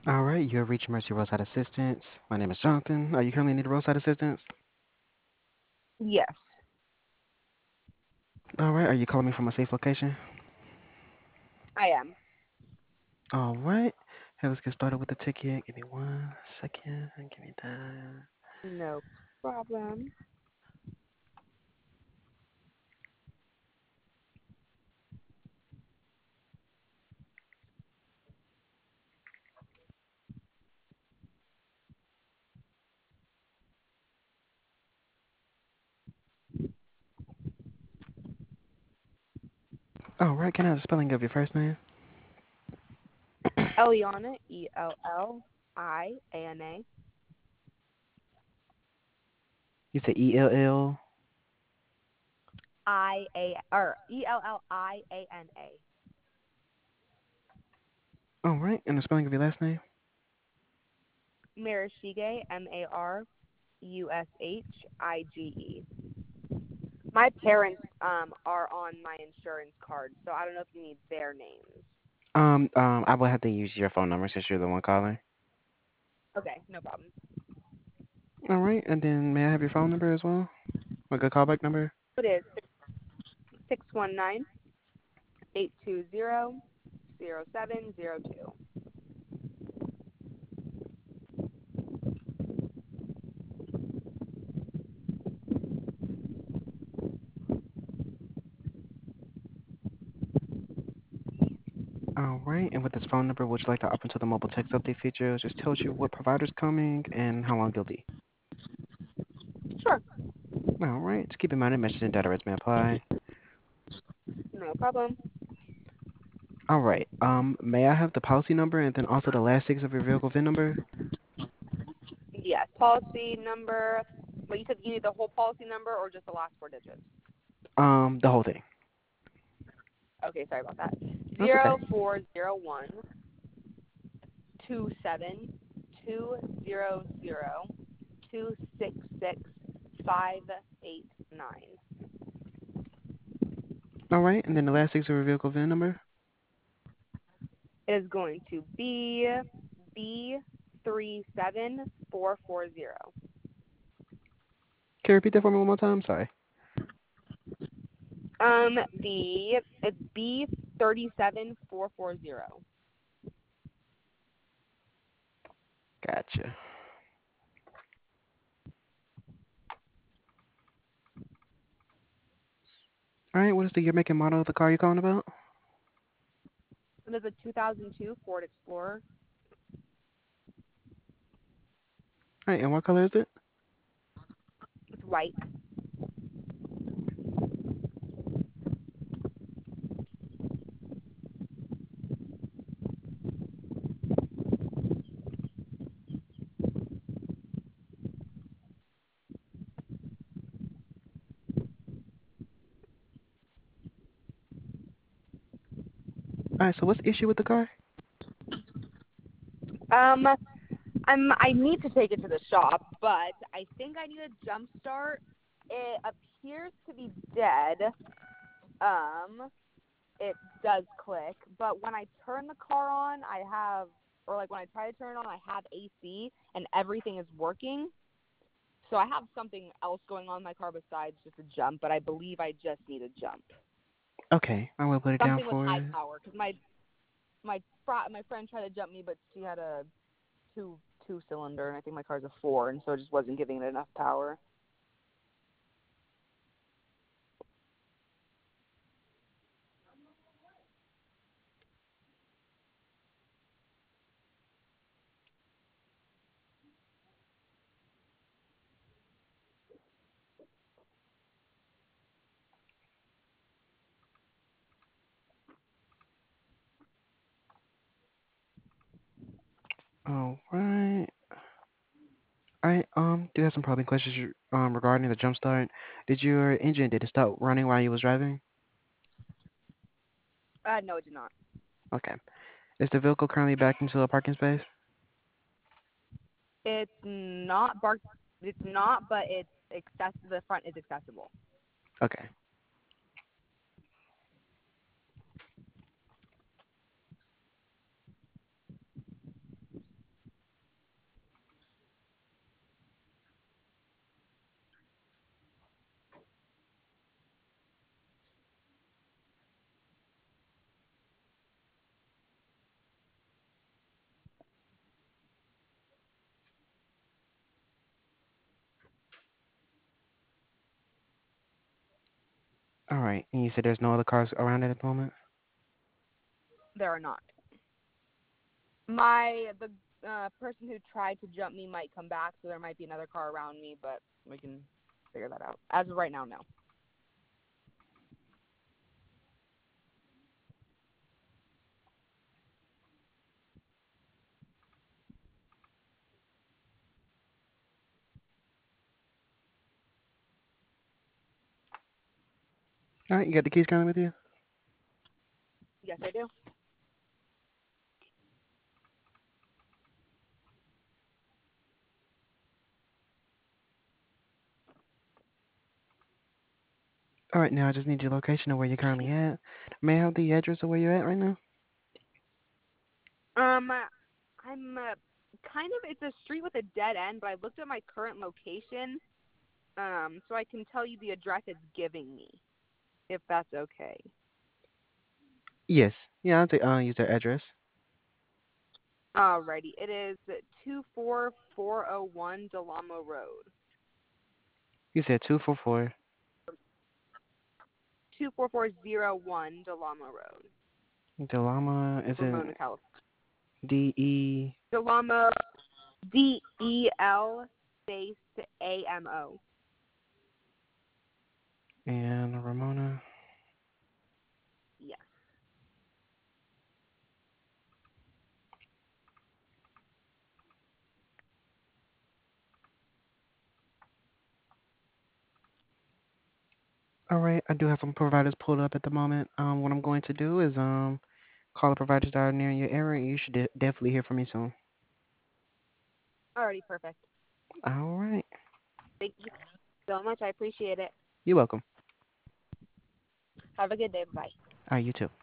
All right, you have reached Mercy Roadside Assistance. My name is Jonathan. Are you currently need roadside assistance? Yes, All right, are you calling me from a safe location? I am. All right, hey, let's get started with the ticket. Give me 1 second. Give me that. No problem. All right, can I have the spelling of your first name? Eliana, Elliana. You said ELL. Elliana. All right, and the spelling of your last name? Marishige, Marushige. My parents are on my insurance card, so I don't know if you need their names. I will have to use your phone number since you're the one calling. Okay, no problem. All right, and then may I have your phone number as well? A good callback number? It is 619-820-0702. All right, and with this phone number, would you like to open to the mobile text update feature? It just tells you what provider's coming and how long they'll be. Sure, All right, just keep in mind that message and data rates may apply. no problem. All right, may I have the policy number and then also the last six of your vehicle VIN number? Yes, policy number. Well, you said you need the whole policy number or just the last four digits? The whole thing. Okay, sorry about that. That's okay. 0401-270-266-589. All right, and then the last six of your vehicle VIN number? It is going to be B37440. Can you repeat that for me one more time? Sorry. It's B37440. Gotcha. All right, what is the year, make, and model of the car you're calling about? It is a 2002 Ford Explorer. All right, and what color is it? It's white. All right, so what's the issue with the car? Um, I need to take it to the shop, but I think I need a jump start. It appears to be dead. Um, it does click, but when I turn the car on, or like when I try to turn it on, I have AC and everything is working. So I have something else going on in my car besides just a jump, but I believe I just need a jump. Okay, I will put it down Something with for high it. power, because my friend tried to jump me, but she had a two cylinder, and I think my car's a four, and so it just wasn't giving it enough power. All right. All right. Do you have some probing questions regarding the jump start? Did it stop running while you was driving? No, it did not. Okay. Is the vehicle currently backed into a parking space? It's not bark. It's not, but it's access. The front is accessible. Okay. All right. And you said there's no other cars around it at the moment? There are not. The person who tried to jump me might come back, so there might be another car around me, but we can figure that out. As of right now, no. All right. You got the keys currently with you? Yes, I do. All right. Now I just need your location of where you're currently at. May I have the address of where you're at right now? I'm kind of it's a street with a dead end, but I looked at my current location, so I can tell you the address it's giving me, if that's okay. Yes. Yeah, use that address. Alrighty, it is 24401 Delamo Road. You said 244 24401 Delamo Road, Delama. Is Ramona, it California. DE Delamo, DEL space AMO. and Ramona? Yes. All right. I do have some providers pulled up at the moment. What I'm going to do is call the providers that are near your area. You should definitely hear from me soon. Alrighty, perfect. All right. Thank you so much. I appreciate it. You're welcome. Have a good day. Bye. All right. You too.